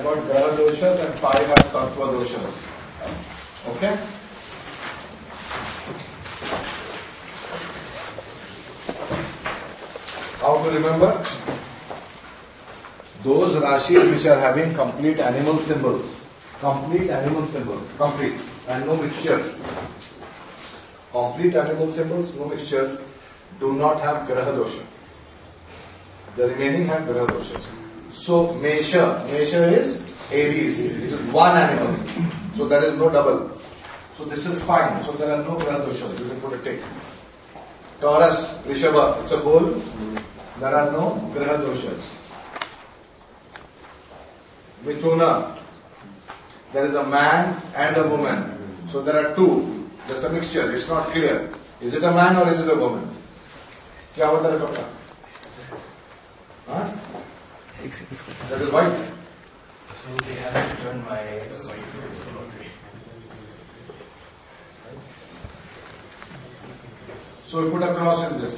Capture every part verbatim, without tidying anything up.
got Graha doshas and five has Tattva doshas. Okay? How to remember? Those Rashis which are having complete animal symbols, complete animal symbols, complete, and no mixtures. Complete animal symbols, no mixtures, do not have Graha dosha. The remaining have Graha doshas. So, Mesha, Mesha is Aries, it is one animal. So, there is no double. So, this is fine. So, there are no Graha doshas. You can put a tick. Taurus, Rishabha, it's a bull. There are no Graha doshas. Mithuna, there is a man and a woman. So, there are two. There's a mixture. It's not clear. Is it a man or is it a woman? क्या होता है कपड़ा? Huh? That is white. So they haven't turned my white. So we put a cross in this.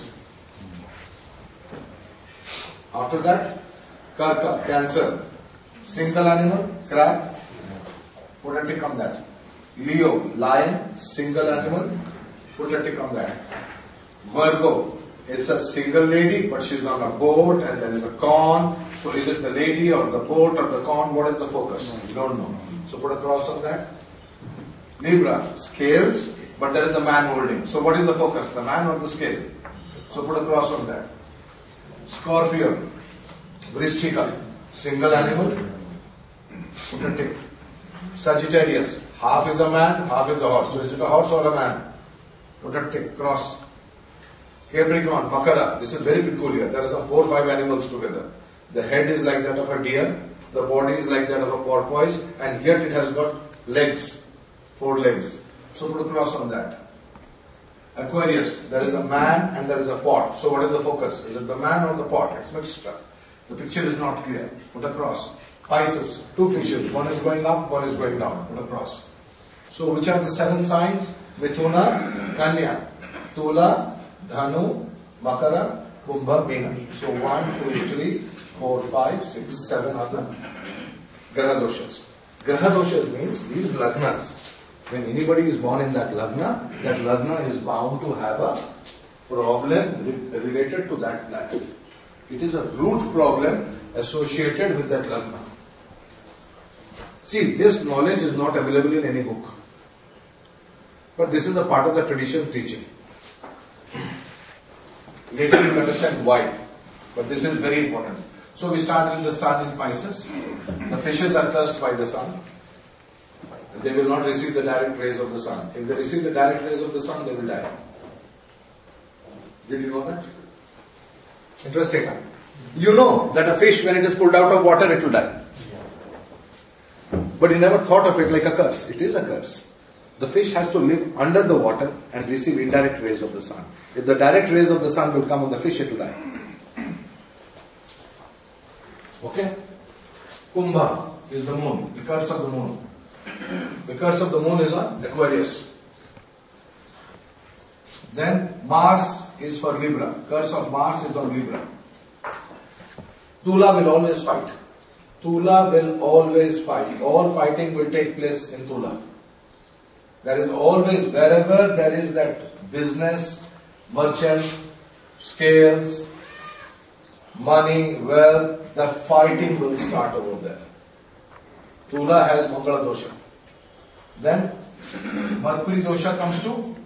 After that, Karka, Cancer. Single animal, crab. Put a tick on that. Leo, lion, single animal. Put a tick on that. Virgo. It's a single lady, but she's on a boat and there is a corn. So is it the lady or the boat or the corn? What is the focus? You don't know. So put a cross on that. Libra, scales, but there is a man holding. So what is the focus? The man or the scale? So put a cross on that. Scorpio, Vrishchika, single animal. Put a tick. Sagittarius, half is a man, half is a horse. So is it a horse or a man? Put a tick, cross. Capricorn, Makara, this is very peculiar. There are some four or five animals together. The head is like that of a deer, the body is like that of a porpoise, and yet it has got legs, four legs. So put a cross on that. Aquarius, there is a man and there is a pot. So what is the focus? Is it the man or the pot? It's mixed. The picture is not clear. Put a cross. Pisces, two fishes. One is going up, one is going down. Put a cross. So which are the seven signs? Mithuna, Kanya, Tula, Dhanu, Makara, Kumbha, Meena. So one, two, three, four, five, six, seven are the Graha doshas. Graha doshas means these lagnas. When anybody is born in that lagna, that lagna is bound to have a problem re- related to that planet. It is a root problem associated with that lagna. See, this knowledge is not available in any book. But this is a part of the tradition teaching. Later you will understand why. But this is very important. So we start with the sun in Pisces. The fishes are cursed by the sun. They will not receive the direct rays of the sun. If they receive the direct rays of the sun, they will die. Did you know that? Interesting. You know that a fish, when it is pulled out of water, it will die. But you never thought of it like a curse. It is a curse. The fish has to live under the water and receive indirect rays of the sun. If the direct rays of the sun will come on the fish, it will die. Okay? Kumbha is the moon, the curse of the moon. The curse of the moon is on Aquarius. Then Mars is for Libra. Curse of Mars is on Libra. Tula will always fight. Tula will always fight. All fighting will take place in Tula. There is always, wherever there is that business, merchant, scales, money, wealth, the fighting will start over there. Tula has Mangala dosha. Then Mercury dosha comes to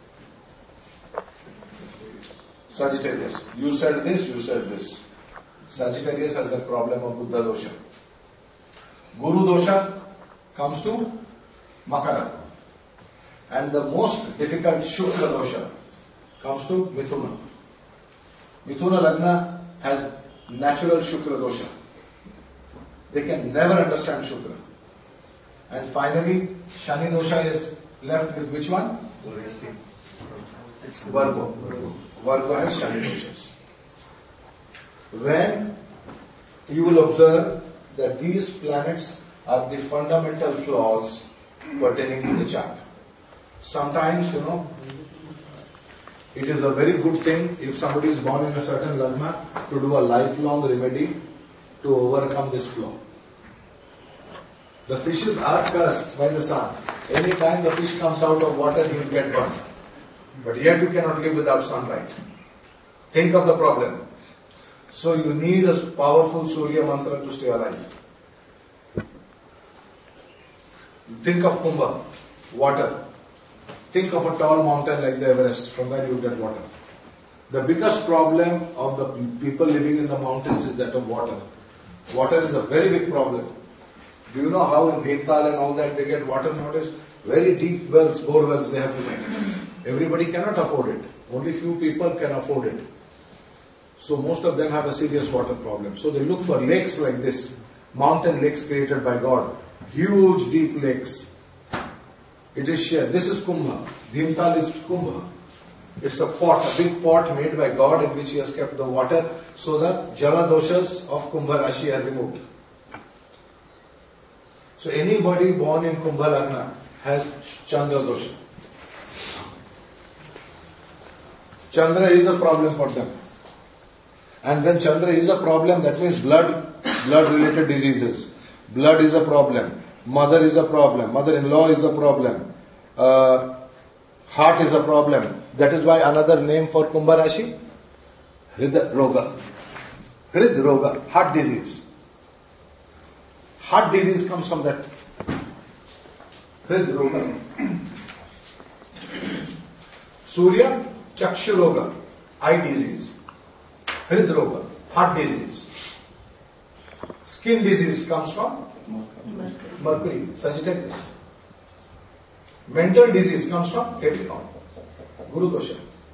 Sagittarius. You said this, you said this. Sagittarius has the problem of Buddha dosha. Guru dosha comes to Makara. And the most difficult Shukra dosha comes to Mithuna. Mithuna Lagna has natural Shukra dosha. They can never understand Shukra. And finally, Shani dosha is left with which one? Virgo. Virgo has Shani doshas. When you will observe that these planets are the fundamental flaws pertaining to the chart. Sometimes, you know, it is a very good thing if somebody is born in a certain lagna to do a lifelong remedy to overcome this flaw. The fishes are cursed by the sun. Any time the fish comes out of water, he will get burnt. But yet you cannot live without sunlight. Think of the problem. So you need a powerful Surya mantra to stay alive. Think of Kumbha, water. Think of a tall mountain like the Everest, from where you get water. The biggest problem of the people living in the mountains is that of water. Water is a very big problem. Do you know how in Bhimtal and all that they get water nowadays? Very deep wells, bore wells they have to make. Everybody cannot afford it. Only few people can afford it. So most of them have a serious water problem. So they look for lakes like this. Mountain lakes created by God. Huge deep lakes. It is shared. This is Kumbha. Bhimtal is Kumbha. It's a pot, a big pot made by God in which He has kept the water so that Jala doshas of Kumbha Rashi are removed. So anybody born in Kumbha Lagna has Chandra dosha. Chandra is a problem for them. And when Chandra is a problem, that means blood, blood related diseases. Blood is a problem. Mother is a problem. Mother-in-law is a problem. Uh, heart is a problem. That is why another name for Kumbha Rashi, Hrid Roga. Hrid Roga, heart disease. Heart disease comes from that. Hrid Roga. Surya, Chakshu Roga, eye disease. Hrid Roga, heart disease. Skin disease comes from Mercury, Mercury Sagittarius. Mental disease comes from Capricorn, Guru Dosha.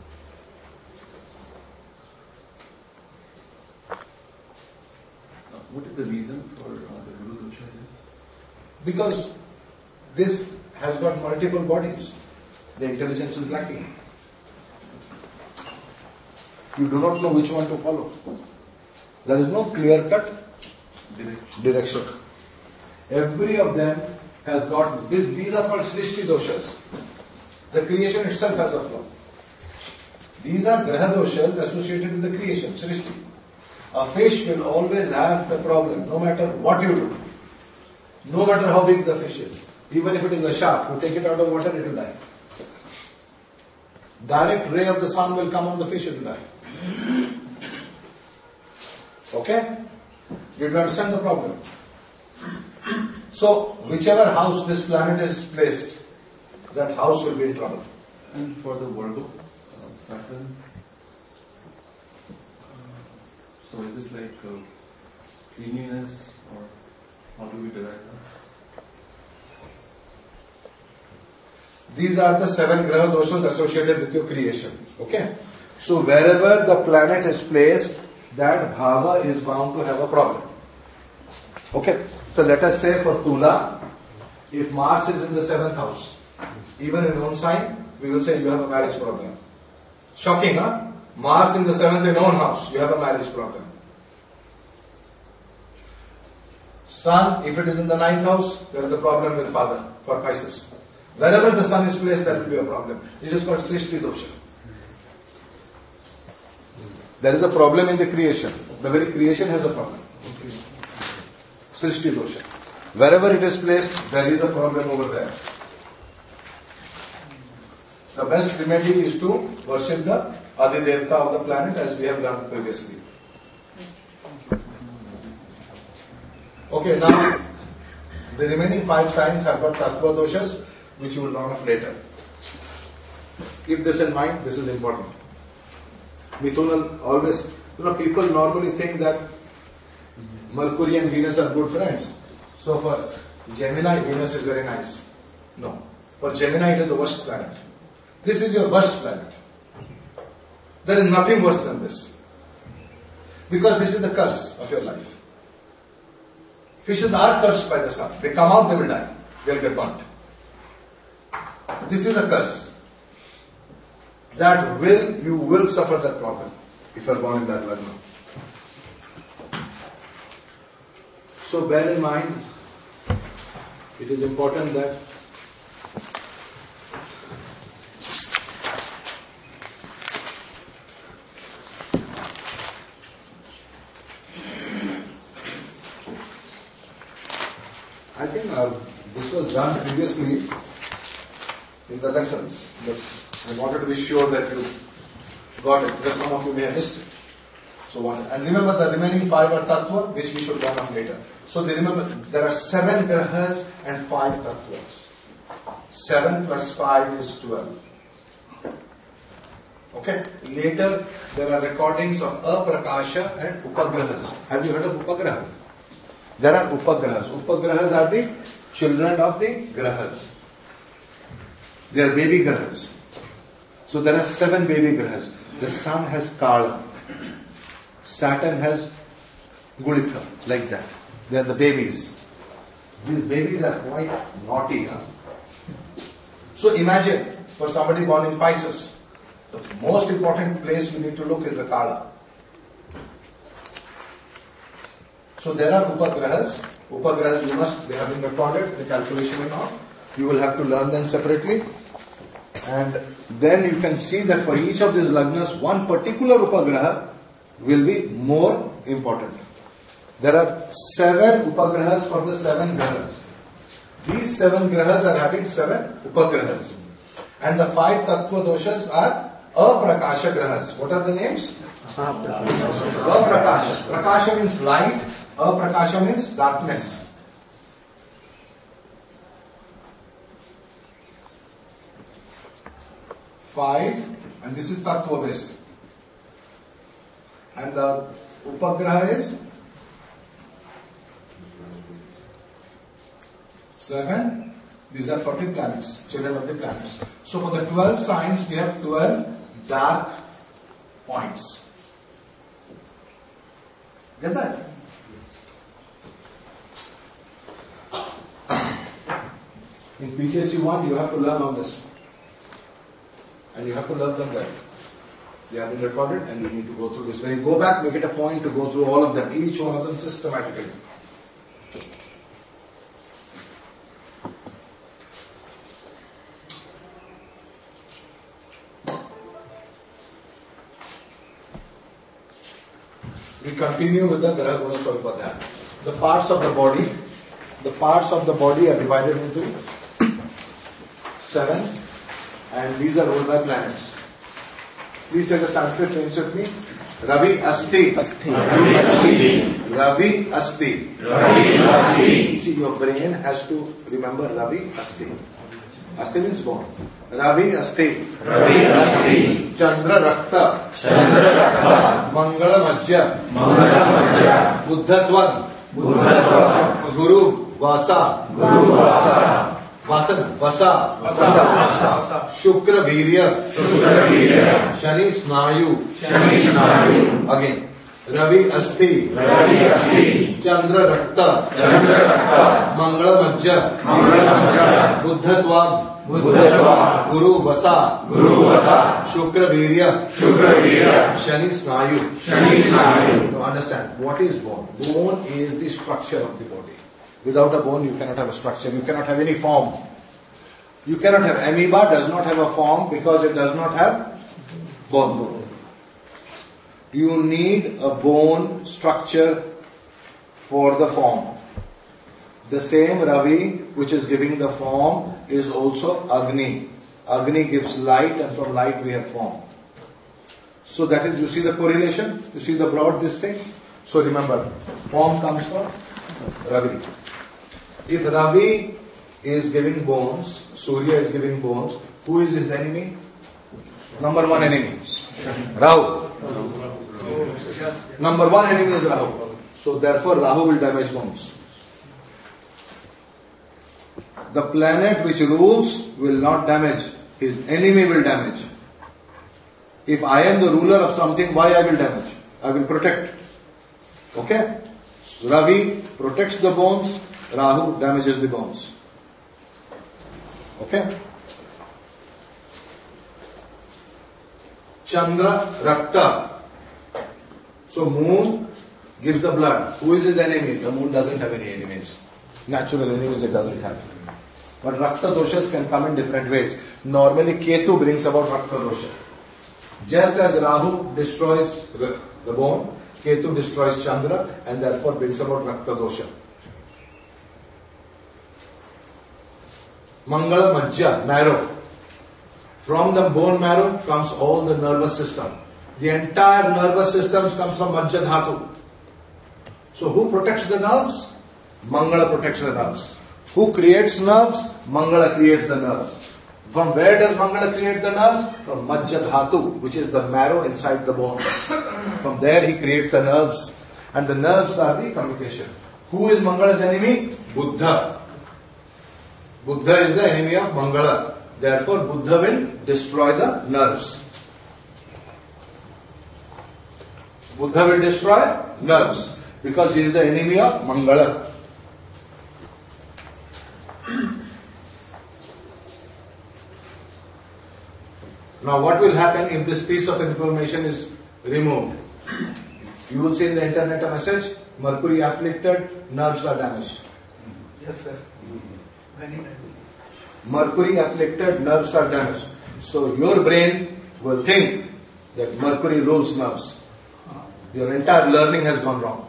What is the reason for uh, the Guru Dosha? Because this has got multiple bodies. The intelligence is lacking. You do not know which one to follow. There is no clear-cut Direction. direction. Every of them has got, this, these are called Srishti doshas. The creation itself has a flaw. These are Graha doshas associated with the creation, Srishti. A fish will always have the problem, no matter what you do. No matter how big the fish is. Even if it is a shark, you take it out of water, it will die. Direct ray of the sun will come on the fish, it will die. Okay? Did you understand the problem? So, whichever house this planet is placed, that house will be in trouble. And for the Virgo, uh, Saturn, uh, so is this like uh, cleanliness or how do we derive that? These are the seven graha doshas associated with your creation. Okay? So, wherever the planet is placed, that bhava is bound to have a problem. Okay? So, let us say for Tula, if Mars is in the seventh house, even in own sign, we will say you have a marriage problem. Shocking, huh? Mars in the seventh in own house, you have a marriage problem. Sun, if it is in the ninth house, there is a problem with father for Pisces. Wherever the sun is placed, that will be a problem. It is called Srishti dosha. There is a problem in the creation. The very creation has a problem. Srishti dosha. Wherever it is placed, there is a problem over there. The best remedy is to worship the Adidevta of the planet, as we have learned previously. Okay, now the remaining five signs have got Tattva doshas, which you will learn of later. Keep this in mind, this is important. Mithuna always, you know, people normally think that Mercury and Venus are good friends. So for Gemini, Venus is very nice. No. For Gemini, it is the worst planet. This is your worst planet. There is nothing worse than this. Because this is the curse of your life. Fishes are cursed by the sun. They come out, they will die. They will get burnt. This is a curse. That will, you will suffer that problem if you are born in that lagna. So bear in mind, it is important that I think uh, this was done previously in the lessons. Yes. I wanted to be sure that you got it, because some of you may have missed it. So one, and remember the remaining five are tattva, which we should learn on later. So they remember there are seven grahas and five tattvas. Seven plus five is twelve. Okay. Later there are recordings of aprakasha and upagrahas. Have you heard of upagraha? There are upagrahas. Upagrahas are the children of the grahas. They are baby grahas. So there are seven baby grahas. The sun has Kala. Saturn has Gulika, like that. They are the babies. These babies are quite naughty. Huh? So imagine, for somebody born in Pisces, the most important place you need to look is the Kala. So there are Upagrahas. Upagrahas you must, they have been recorded, the calculation and all. You will have to learn them separately. And then you can see that for each of these lagnas, one particular Upagraha will be more important. There are seven Upagrahas for the seven grahas. These seven grahas are having seven Upagrahas. And the five Tattva doshas are Aprakasha grahas. What are the names? Aprakasha. Prakasha means light. Aprakasha means darkness. Five, and this is Tattva based. And the Upagraha is seven. These are forty planets, children of the planets. So for the twelve signs, we have twelve dark points. Get that? In P J C one, you have to learn all this. And you have to learn them well. They have been recorded and you need to go through this. When you go back, make it a point to go through all of them, each one of them systematically. We continue with the Graha Guna Swarupadhyaya. The parts of the body, the parts of the body are divided into seven, and these are ruled by planets. Please say the Sanskrit names with me. Ravi Asti. Asti. Ravi Asti. Ravi Asti. Ravi Asti. See, your brain has to remember Ravi Asti. Asti means bone. Ravi Asti. Ravi Asti. Chandra Rakta. Chandra Rakta. Mangala Majja. Mangala Majja. Buddhatvan. Buddhatvan. Guru Vasa. Guru Vasa. Vasan, Vasa, Vasa, Shukra Virya, Shukra Virya, Shani Snayu, Shani Snayu, again, Ravi Asti, Ravi Asti, Chandra Rakta, Chandra Rakta, Mangala Majja, Mangala Majja, Buddhatvad, Buddhatvad, Guru Vasa, Guru Vasa, Shukra Virya, Shukra Virya, Shani Snayu, Shani Snayu. Now understand, what is bone? Bone is the structure of the body. Without a bone, you cannot have a structure. You cannot have any form. You cannot have amoeba, does not have a form because it does not have bone. You need a bone structure for the form. The same Ravi, which is giving the form, is also Agni. Agni gives light, and from light we have form. So that is, you see the correlation? You see the broad this thing? So remember, form comes from Ravi. If Ravi is giving bones, Surya is giving bones, who is his enemy? Number one enemy. Rahu. Number one enemy is Rahu. So therefore Rahu will damage bones. The planet which rules will not damage. His enemy will damage. If I am the ruler of something, why I will damage? I will protect. Okay? So Ravi protects the bones. Rahu damages the bones. Okay? Chandra Rakta. So moon gives the blood. Who is his enemy? The moon doesn't have any enemies. Natural enemies it doesn't have. But Rakta doshas can come in different ways. Normally Ketu brings about Rakta dosha. Just as Rahu destroys the, the bone, Ketu destroys Chandra and therefore brings about Rakta dosha. Mangala Majja, marrow. From the bone marrow comes all the nervous system. The entire nervous system comes from Majja Dhatu. So who protects the nerves? Mangala protects the nerves. Who creates nerves? Mangala creates the nerves. From where does Mangala create the nerves? From Majja Dhatu, which is the marrow inside the bone. From there he creates the nerves. And the nerves are the communication. Who is Mangala's enemy? Buddha. Buddha is the enemy of Mangala. Therefore, Buddha will destroy the nerves. Buddha will destroy nerves because he is the enemy of Mangala. Now, what will happen if this piece of information is removed? You will see in the internet a message, mercury afflicted, nerves are damaged. Yes, sir. Many times. Mercury afflicted, nerves are damaged. So your brain will think that mercury rules nerves. Your entire learning has gone wrong.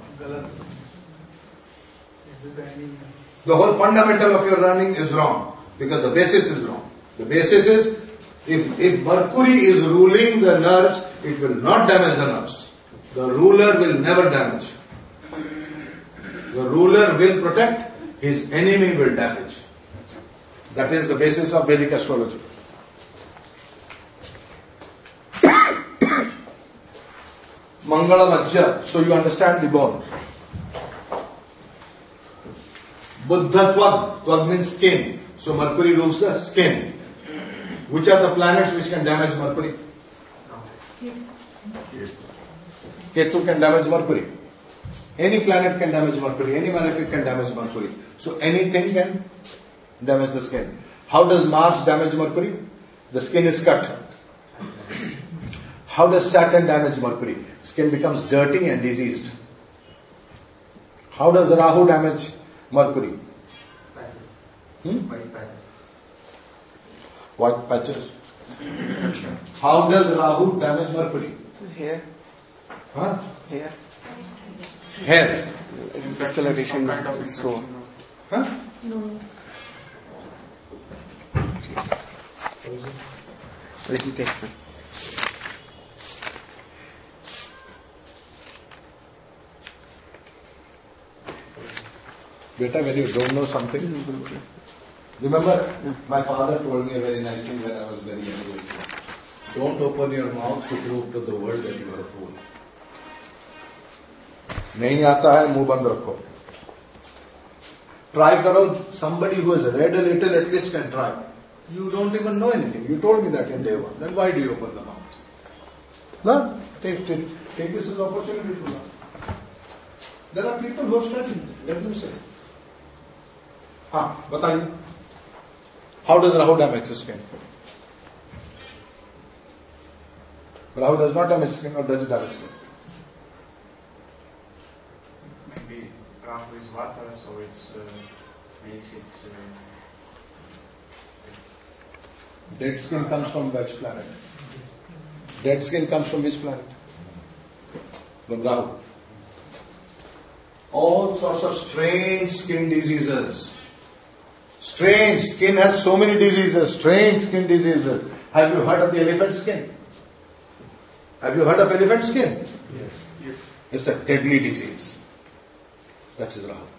The whole fundamental of your learning is wrong because the basis is wrong. The basis is if, if mercury is ruling the nerves, it will not damage the nerves. The ruler will never damage. The ruler will protect, his enemy will damage. That is the basis of Vedic astrology. Mangala Majja, so you understand the bone. Buddha Twag, Twag means skin. So mercury rules the skin. Which are the planets which can damage mercury? Ketu can damage mercury. Any planet can damage mercury. Any malefic can damage mercury. So anything can damage the skin. How does Mars damage mercury? The skin is cut. How does Saturn damage mercury? Skin becomes dirty and diseased. How does Rahu damage mercury? Patches. Hmm? White patches. White patches. How does Rahu damage mercury? Hair. Huh? Hair. Hair. Discoloration. So. Huh? No. Let me take one. Beta, when you don't know something, remember, my father told me a very nice thing when I was very young. Don't open your mouth to prove to the world that you are a fool. नहीं आता है मुंह बंद रखो. Try करो. Somebody who has read a little at least can try. You don't even know anything. You told me that in day one. Then why do you open the mouth? Learn. Take, take, take this as an opportunity to learn. There are people who have studied. Let them say. हाँ, बताइए. How does Rahu damage the skin? Rahu does not damage skin, or does it damage skin? Maybe Rahu is water, so it's uh, makes it. Uh, Dead skin comes from which planet? Dead skin comes from which planet? From Rahu. All sorts of strange skin diseases. Strange skin has so many diseases. Strange skin diseases. Have you heard of the elephant skin? Have you heard of elephant skin? yes. Yes. It's a deadly disease. That is Rahu.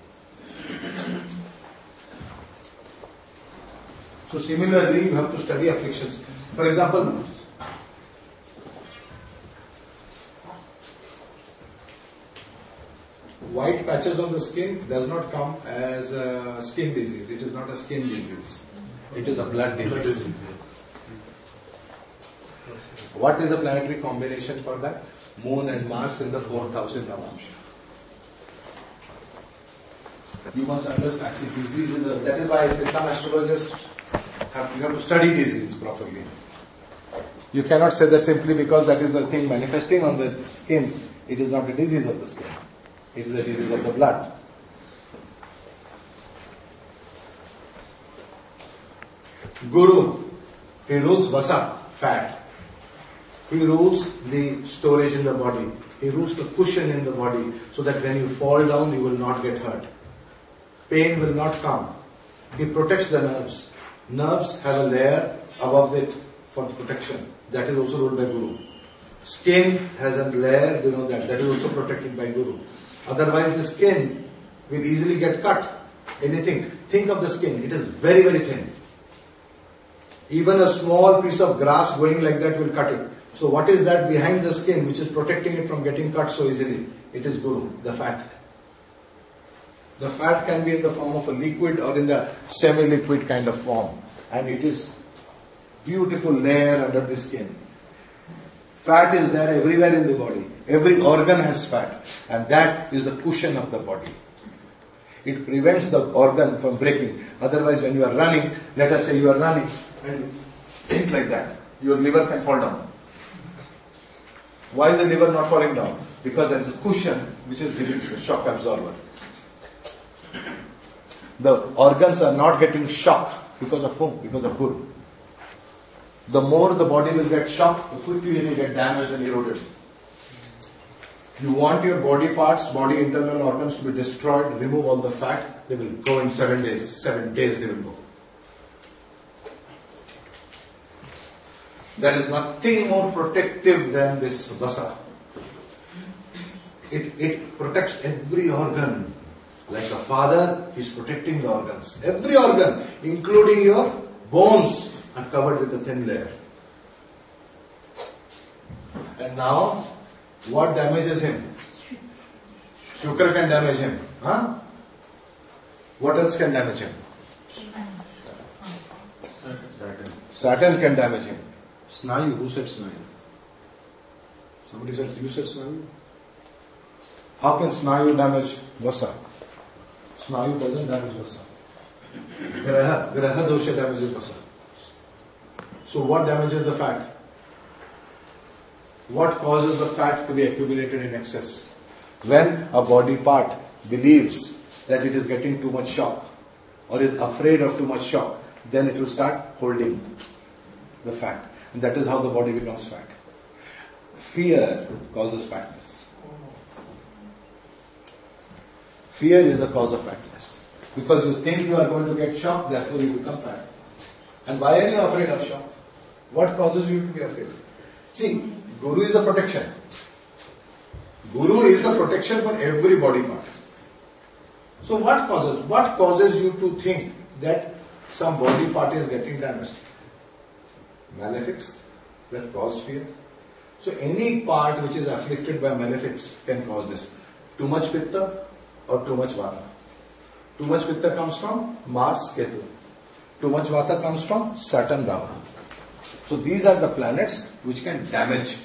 So similarly, you have to study afflictions. For example, white patches on the skin does not come as a skin disease. It is not a skin disease. It is a blood disease. What is the planetary combination for that? Moon and Mars in the fourth house in Navamsha. You must understand. See, disease is a, that is why I say some astrologers have, you have to study disease properly. You cannot say that simply because that is the thing manifesting on the skin. It is not a disease of the skin. It is a disease of the blood. Guru, he rules vasa, fat. He rules the storage in the body. He rules the cushion in the body so that when you fall down, you will not get hurt. Pain will not come. He protects the nerves. Nerves have a layer above it for protection. That is also ruled by Guru. Skin has a layer below that. That is also protected by Guru. Otherwise the skin will easily get cut. Anything. Think of the skin. It is very, very thin. Even a small piece of grass going like that will cut it. So what is that behind the skin which is protecting it from getting cut so easily? It is Guru, the fat. The fat can be in the form of a liquid or in the semi-liquid kind of form. And it is beautiful layer under the skin. Fat is there everywhere in the body. Every organ has fat. And that is the cushion of the body. It prevents the organ from breaking. Otherwise, when you are running, let us say you are running and you think like that, your liver can fall down. Why is the liver not falling down? Because there is a cushion which is giving the shock absorber. The organs are not getting shock because of whom? Because of Guru. The more the body will get shocked, the quickly it will get damaged and eroded. You want your body parts, body internal organs to be destroyed, remove all the fat, they will go in seven days. Seven days they will go. There is nothing more protective than this vasa. It, it protects every organ. Like a father is protecting the organs. Every organ, including your bones, are covered with a thin layer. And now, what damages him? Shukra can damage him. Huh? What else can damage him? Saturn. Saturn can damage him. Snayu, who said Snayu? Somebody said, you said Snayu? How can Snayu damage Vasa? Snayu doesn't damage Vasa. Graha, Graha dosha damages Vasa. So what damages the fat? What causes the fat to be accumulated in excess? When a body part believes that it is getting too much shock or is afraid of too much shock, then it will start holding the fat. And that is how the body becomes fat. Fear causes fatness. Fear is the cause of fatness. Because you think you are going to get shocked, therefore you become fat. And why are you afraid of shock? What causes you to be afraid? See, Guru is the protection. Guru is the protection for every body part. So what causes? What causes you to think that some body part is getting damaged? Malefics that cause fear. So any part which is afflicted by malefics can cause this. Too much pitta or too much vata. Too much pitta comes from Mars, Ketu. Too much vata comes from Saturn, Rahu. So these are the planets which can damage.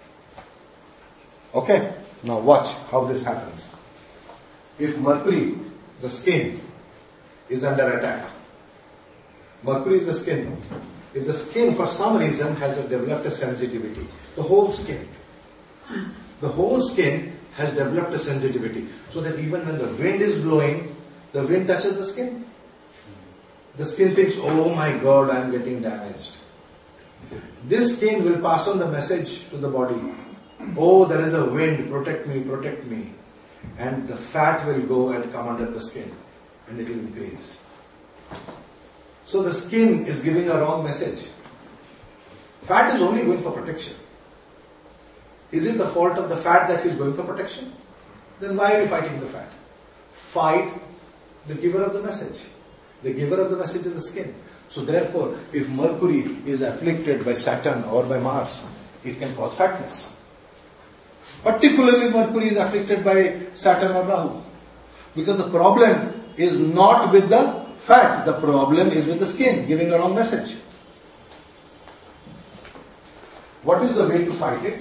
Okay, now watch how this happens. If Mercury, the skin, is under attack. Mercury is the skin. If the skin for some reason has developed a sensitivity, the whole skin, the whole skin has developed a sensitivity so that even when the wind is blowing, the wind touches the skin. The skin thinks, oh my God, I am getting damaged. This skin will pass on the message to the body. Oh, there is a wind, protect me, protect me. And the fat will go and come under the skin and it will increase. So the skin is giving a wrong message. Fat is only going for protection. Is it the fault of the fat that is going for protection? Then why are you fighting the fat? Fight the giver of the message. The giver of the message is the skin. So therefore, if Mercury is afflicted by Saturn or by Mars, it can cause fatness. Particularly Mercury is afflicted by Saturn or Rahu. Because the problem is not with the fat, the problem is with the skin, giving a wrong message. What is the way to fight it?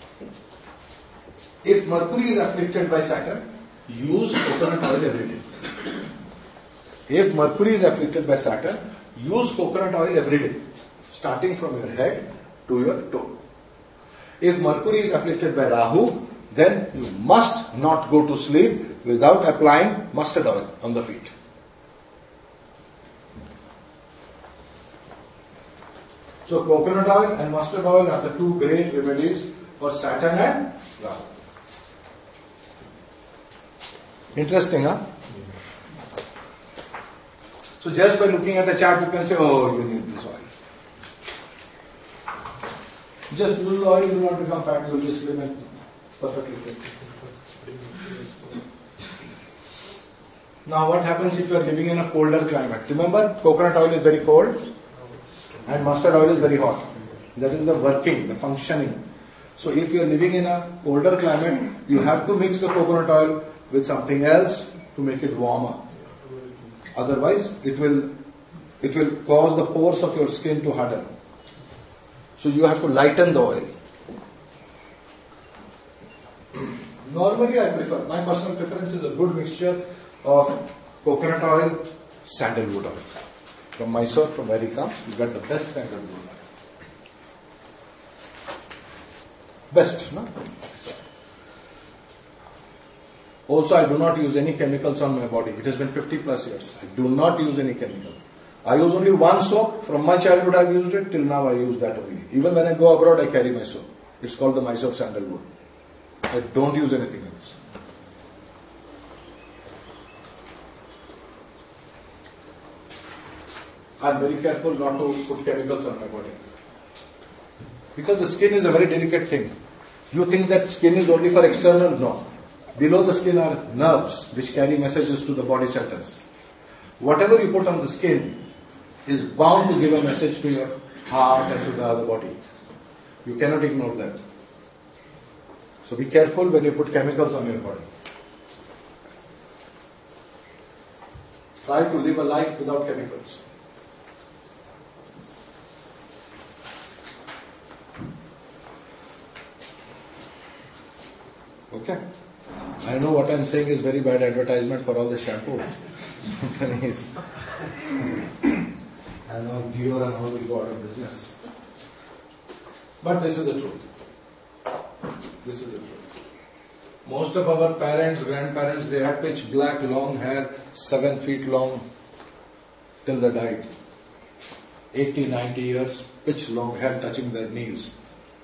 If Mercury is afflicted by Saturn, use coconut oil every day. If Mercury is afflicted by Saturn, use coconut oil every day, starting from your head to your toe. If Mercury is afflicted by Rahu, then you must not go to sleep without applying mustard oil on the feet. So coconut oil and mustard oil are the two great remedies for Saturn and Rahu. Interesting, huh? So just by looking at the chart, you can say, oh, you need this oil. Just little oil, you will not become fat, you will be slim and perfectly fit. Now what happens if you are living in a colder climate? Remember, coconut oil is very cold and mustard oil is very hot. That is the working, the functioning. So if you are living in a colder climate, you have to mix the coconut oil with something else to make it warmer. Otherwise, it will, it will cause the pores of your skin to harden. So you have to lighten the oil. Normally I prefer, my personal preference is a good mixture of coconut oil, sandalwood oil. From Mysore, from where it comes, you get the best sandalwood oil. Best, no? Also, I do not use any chemicals on my body. It has been fifty plus years. I do not use any chemical. I use only one soap. From my childhood I've used it. Till now I use that only. Even when I go abroad, I carry my soap. It's called the Mysore sandalwood. I don't use anything else. I'm very careful not to put chemicals on my body. Because the skin is a very delicate thing. You think that skin is only for external? No. Below the skin are nerves which carry messages to the body centers. Whatever you put on the skin is bound to give a message to your heart and to the other body. You cannot ignore that. So be careful when you put chemicals on your body. Try to live a life without chemicals. Okay. I know what I'm saying is very bad advertisement for all the shampoo companies. I know Dior and all will go out of business. But this is the truth. This is the truth. Most of our parents, grandparents, they had pitch black, long hair, seven feet long, till they died. eighty, ninety years, pitch long hair touching their knees.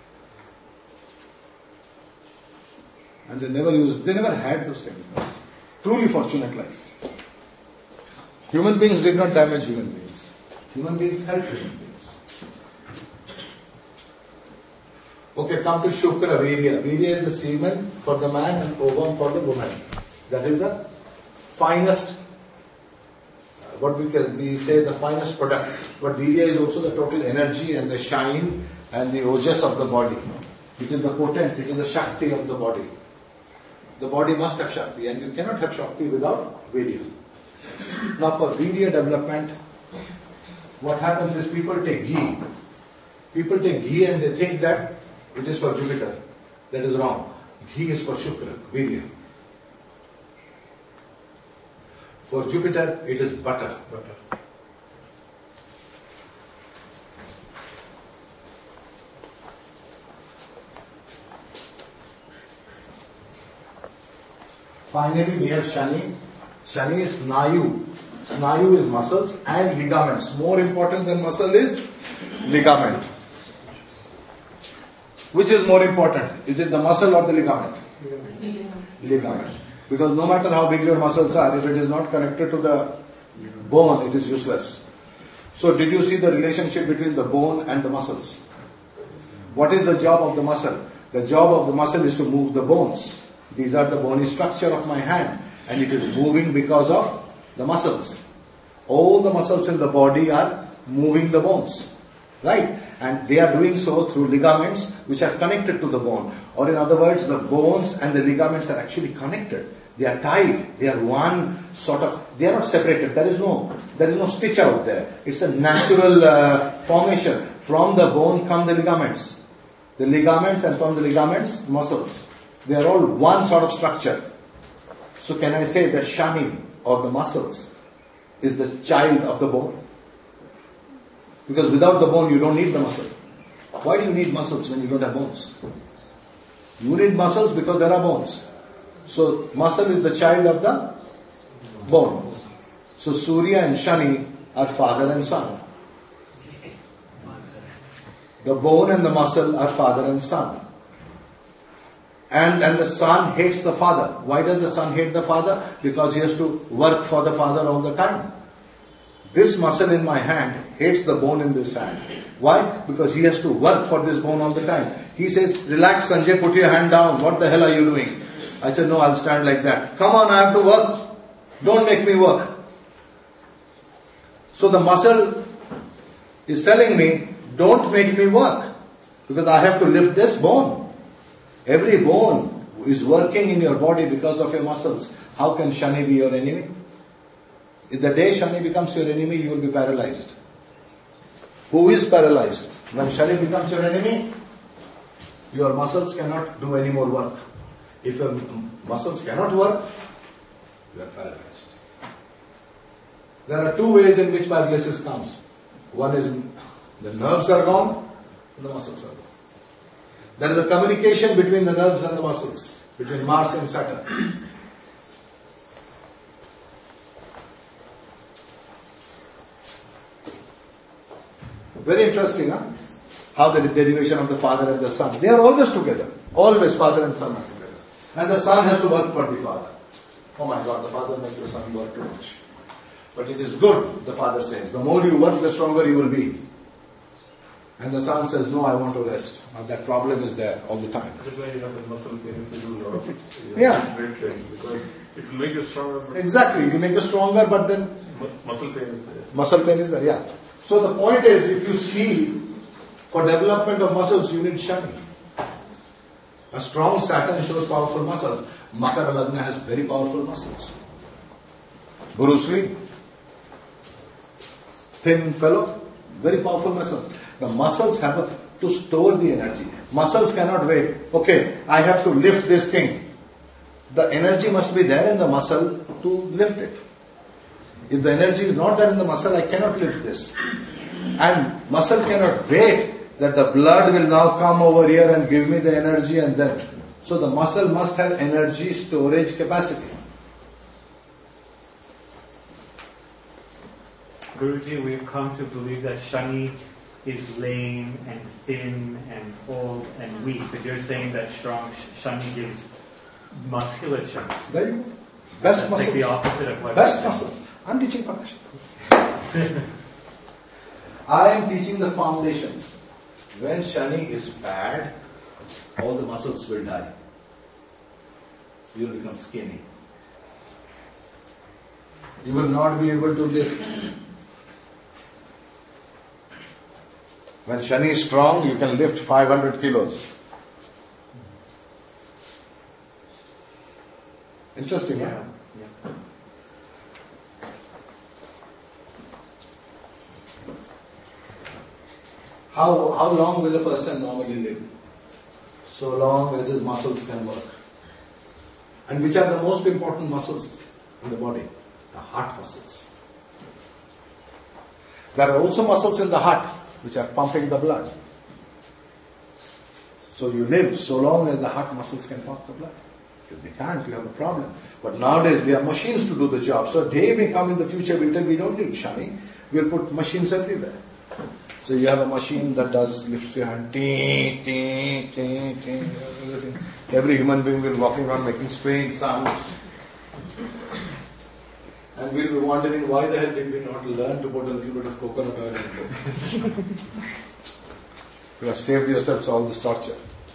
And they never used, they never had those chemicals. Truly fortunate life. Human beings did not damage human beings. Human beings helped human beings. Okay, come to Shukra, Virya. Virya is the semen for the man and ovum for the woman. That is the finest, what we can we say the finest product. But Virya is also the total energy and the shine and the ojas of the body. It is the potent, it is the Shakti of the body. The body must have Shakti, and you cannot have Shakti without Virya. Now for Virya development, what happens is people take ghee. People take ghee and they think that it is for Jupiter. That is wrong. Ghee is for Shukra, Virya. For Jupiter, it is butter. butter. Finally, we have Shani. Shani is Snayu. Snayu is muscles and ligaments. More important than muscle is ligament. Which is more important? Is it the muscle or the ligament? Ligament. Ligament. Because no matter how big your muscles are, if it is not connected to the bone, it is useless. So did you see the relationship between the bone and the muscles? What is the job of the muscle? The job of the muscle is to move the bones. These are the bony structure of my hand, and it is moving because of the muscles. All the muscles in the body are moving the bones, right? And they are doing so through ligaments which are connected to the bone. Or in other words, the bones and the ligaments are actually connected. They are tied. They are one sort of, they are not separated. There is no, there is no stitch out there. It's a natural uh, formation. From the bone come the ligaments. The ligaments, and from the ligaments, muscles. They are all one sort of structure. So can I say that Shani, or the muscles, is the child of the bone? Because without the bone, you don't need the muscle. Why do you need muscles when you don't have bones? You need muscles because there are bones. So muscle is the child of the bone. So Surya and Shani are father and son. The bone and the muscle are father and son. And, and the son hates the father. Why does the son hate the father? Because he has to work for the father all the time. This muscle in my hand hates the bone in this hand. Why? Because he has to work for this bone all the time. He says, relax Sanjay, put your hand down. What the hell are you doing? I said, no, I'll stand like that. Come on, I have to work. Don't make me work. So the muscle is telling me, don't make me work. Because I have to lift this bone. Every bone is working in your body because of your muscles. How can Shani be your enemy? If the day Shani becomes your enemy, you will be paralyzed. Who is paralyzed? When Shani becomes your enemy, your muscles cannot do any more work. If your muscles cannot work, you are paralyzed. There are two ways in which paralysis comes. One is the nerves are gone, and the muscles are gone. There is a communication between the nerves and the muscles, between Mars and Saturn. Very interesting, huh? How the derivation of the father and the son. They are always together. Always father and son are together. And the son has to work for the father. Oh my God, the father makes the son work too much. But it is good, the father says. The more you work, the stronger you will be. And the son says, no, I want to rest. Now that problem is there all the time. That's why you have the muscle pain to do a lot of Yeah. weight training, because it will make you stronger. But Exactly. You make you stronger, but then mu- muscle pain is there. muscle pain is there. Yeah. So the point is, if you see, for development of muscles, you need Shani. A strong Saturn shows powerful muscles. Makara Lagna has very powerful muscles. Bruce Lee, thin fellow, very powerful muscles. The muscles have a, to store the energy. Muscles cannot wait. Okay, I have to lift this thing. The energy must be there in the muscle to lift it. If the energy is not there in the muscle, I cannot lift this. And muscle cannot wait that the blood will now come over here and give me the energy and then. So the muscle must have energy storage capacity. Guruji, we've come to believe that Shani is lame and thin and old and weak, but you're saying that strong Shani gives musculature. There you go. Best That's like muscles. the opposite of what Best muscles. I'm teaching Parashar. I am teaching the foundations. When Shani is bad, all the muscles will die. You will become skinny. You will not be able to lift. When Shani is strong, you can lift five hundred kilos. Interesting, Yeah. huh? yeah. How, how long will a person normally live? So long as his muscles can work. And which are the most important muscles in the body? The heart muscles. There are also muscles in the heart which are pumping the blood. So you live so long as the heart muscles can pump the blood. If they can't, you have a problem. But nowadays we have machines to do the job. So a day may come in the future, we'll tell we don't need Shani. We'll put machines everywhere. So you have a machine that does, lifts your hand, ting, ting, ting, ting, everything. Every human being will walking around making strange sounds. And we'll be wondering why the hell did we not learn to put a little bit of coconut oil in it. You have saved yourselves all this torture.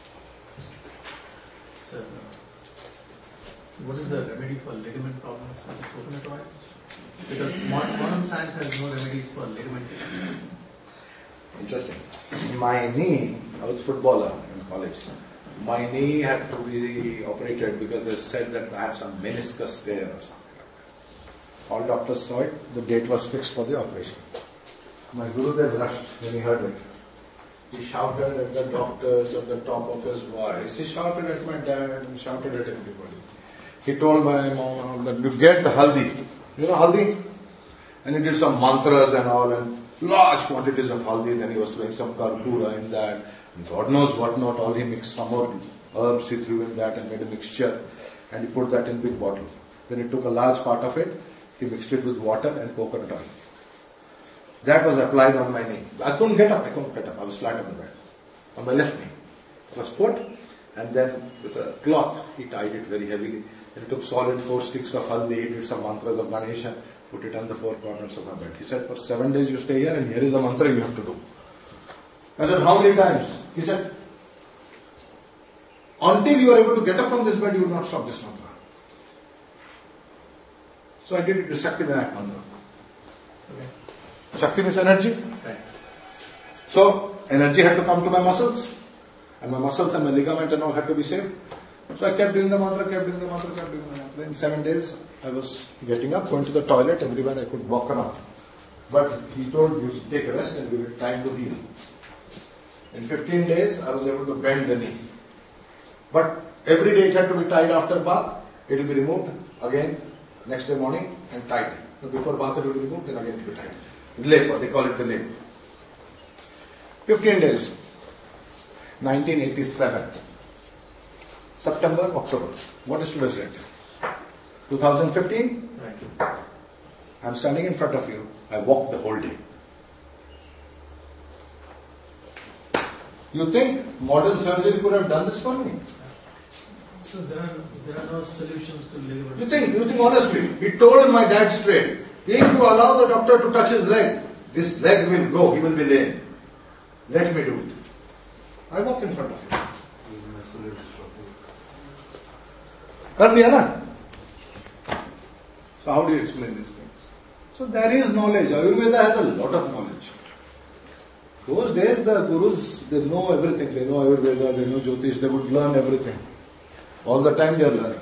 So, what is the remedy for ligament problems? Is it coconut oil? Because modern, modern science has no remedies for ligament issues. Interesting. My knee, I was a footballer in college. My knee had to be operated because they said that I have some meniscus tear or something. All doctors saw it. The date was fixed for the operation. My Gurudev rushed when he heard it. He shouted at the doctors at the top of his voice. He shouted at my dad and shouted at everybody. He told my mom that you get the haldi. You know haldi? And he did some mantras and all and large quantities of haldi. Then he was throwing some karpura in that. And God knows what not. All he mixed some more herbs he threw in that and made a mixture. And he put that in big bottle. Then he took a large part of it. He mixed it with water and coconut oil. That was applied on my knee. I couldn't get up. I couldn't get up. I was flat on the bed. On my left knee. It was put and then with a cloth he tied it very heavily. And he took solid four sticks of haldi. He did some mantras of Ganesha. put it on the four corners of my bed. He said, for seven days you stay here and here is the mantra you have to do. I said, how many times? He said, until you are able to get up from this bed, you will not stop this mantra. So I did it with Shakti Vinayak mantra. Okay. Shakti means energy. Right. So energy had to come to my muscles, and my muscles and my ligament and all had to be saved. So I kept doing the mantra, kept doing the mantra, kept doing the mantra. In seven days, I was getting up, going to the toilet, everywhere I could walk around. But he told you to take a rest and give it time to heal. In fifteen days, I was able to bend the knee. But every day it had to be tied after bath. It will be removed again next day morning and tied. So before bath it will be removed, then again it will be tied. Lep, they call it the lep. fifteen days. nineteen eighty-seven. September, October. What is today's date? twenty fifteen? Right. I'm standing in front of you. I walked the whole day. You think modern surgery could have done this for me? So there are there are no solutions to ligament. You think, you think honestly, he told my dad straight, if you allow the doctor to touch his leg, this leg will go, he will be lame. Let me do it. I walk in front of him. Kar diya na? So how do you explain these things? So there is knowledge. Ayurveda has a lot of knowledge. Those days the gurus, they know everything. They know Ayurveda, they know Jyotish, they would learn everything. All the time they are learning.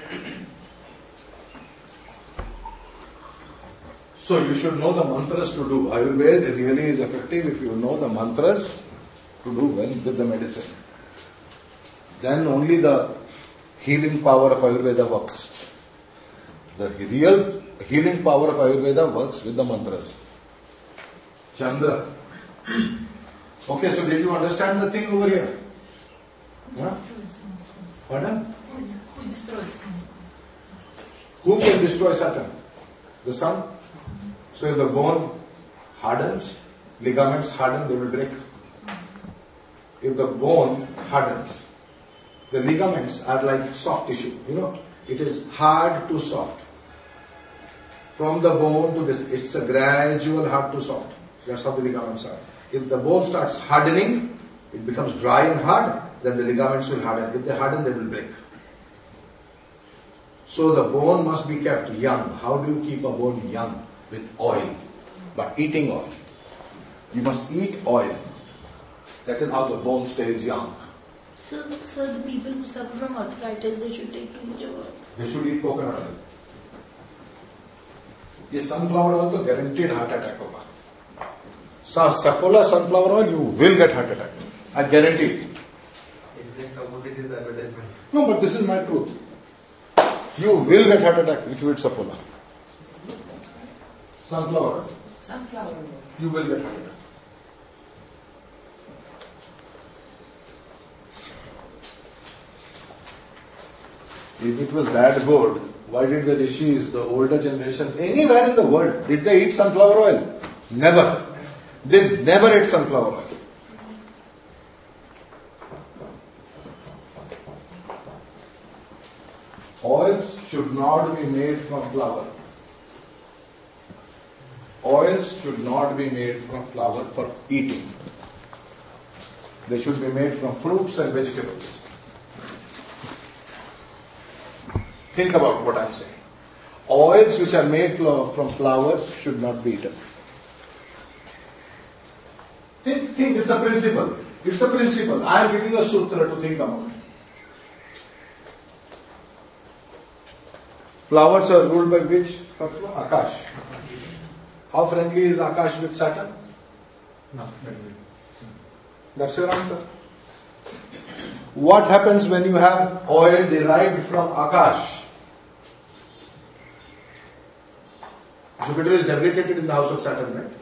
So you should know the mantras to do. Ayurveda really is effective if you know the mantras to do well with the medicine. Then only the healing power of Ayurveda works. The real healing power of Ayurveda works with the mantras. Chandra. Okay, so did you understand the thing over here? Huh? Pardon? Who destroys? Who can destroy Saturn? The sun. So if the bone hardens, ligaments harden, they will break. If the bone hardens, the ligaments are like soft tissue. You know, it is hard to soft. From the bone to this, it's a gradual hard to soft. That's how the ligaments are. If the bone starts hardening, it becomes dry and hard, then the ligaments will harden. If they harden, they will break. So the bone must be kept young. How do you keep a bone young? With oil. By eating oil. You must eat oil. That is how the bone stays young. So, so the people who suffer from arthritis, they should take too much of oil. They should eat coconut oil. This sunflower oil is guaranteed heart attack. Hoga. So, Saffola sunflower oil, you will get heart attack. I guarantee it. No, but this is my truth. You will get heart attack if you eat Saffola. Sunflower oil. Sunflower oil. You will get heart attack. If it was that good, why did the rishis, the older generations, anywhere in the world, did they eat sunflower oil? Never. They never ate sunflower oil. Oils should not be made from flour. Oils should not be made from flour for eating. They should be made from fruits and vegetables. Think about what I am saying. Oils which are made from flowers should not be eaten. Think, think, it's a principle. It's a principle. I am giving a sutra to think about. Flowers are ruled by which? Akash. How friendly is Akash with Saturn? No, friendly. That's your answer. What happens when you have oil derived from Akash? Jupiter is debilitated in the house of Saturn, right?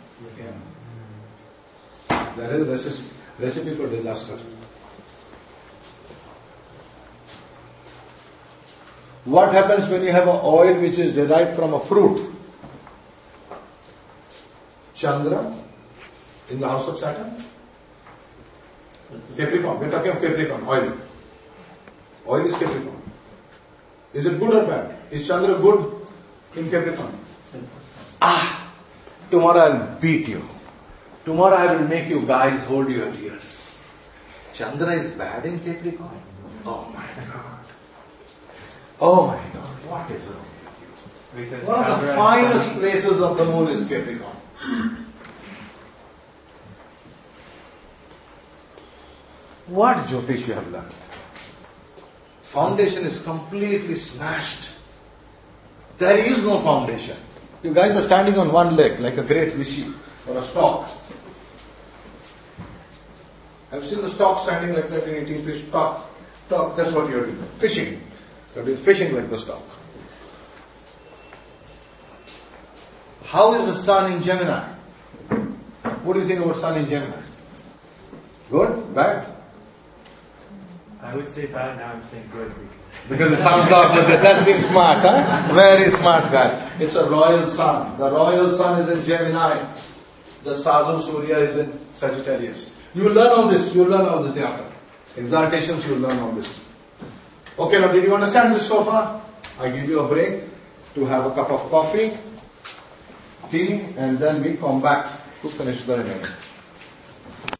Yeah. There is a recipe, recipe for disaster. What happens when you have an oil which is derived from a fruit? Chandra in the house of Saturn? Capricorn. We're talking of Capricorn, oil. Oil is Capricorn. Is it good or bad? Is Chandra good in Capricorn? Tomorrow I'll beat you. Tomorrow I will make you guys hold your tears. Chandra is bad in Capricorn. Oh my God. Oh my God. What is wrong with you? Because One of the Chandra- finest places of the moon is Capricorn. What Jyotish you have learned? Foundation is completely smashed. There is no foundation. You guys are standing on one leg like a great rishi or a stork. I've seen the stork standing like that in eating fish. Stork, stork, that's what you're doing. Fishing. You're doing fishing like the stork. How is the sun in Gemini? What do you think about sun in Gemini? Good? Bad? I would say bad, now I'm saying good. Because it sounds opposite. That's being smart, huh? Very smart guy. It's a royal sun. The royal sun is in Gemini. The Sadhu Surya is in Sagittarius. You learn all this. You learn all this day after. Exaltations, you learn all this. Okay, now did you understand this so far? I give you a break to have a cup of coffee, tea, and then we come back to finish the remaining.